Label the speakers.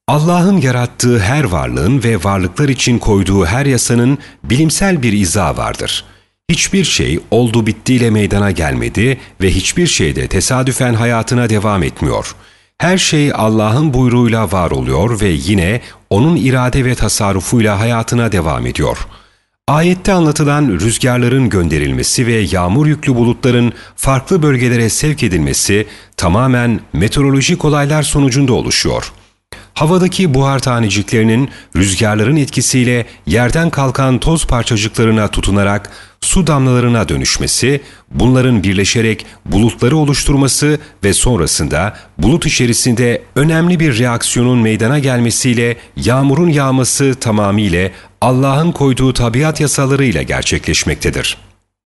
Speaker 1: Allah'ın yarattığı her varlığın ve varlıklar için koyduğu her yasanın bilimsel bir izahı vardır. Hiçbir şey oldu bittiyle meydana gelmedi ve hiçbir şey de tesadüfen hayatına devam etmiyor. Her şey Allah'ın buyruğuyla var oluyor ve yine O'nun irade ve tasarrufuyla hayatına devam ediyor. Ayette anlatılan rüzgarların gönderilmesi ve yağmur yüklü bulutların farklı bölgelere sevk edilmesi tamamen meteorolojik olaylar sonucunda oluşuyor. Havadaki buhar taneciklerinin rüzgarların etkisiyle yerden kalkan toz parçacıklarına tutunarak su damlalarına dönüşmesi, bunların birleşerek bulutları oluşturması ve sonrasında bulut içerisinde önemli bir reaksiyonun meydana gelmesiyle yağmurun yağması tamamıyla Allah'ın koyduğu tabiat yasalarıyla gerçekleşmektedir.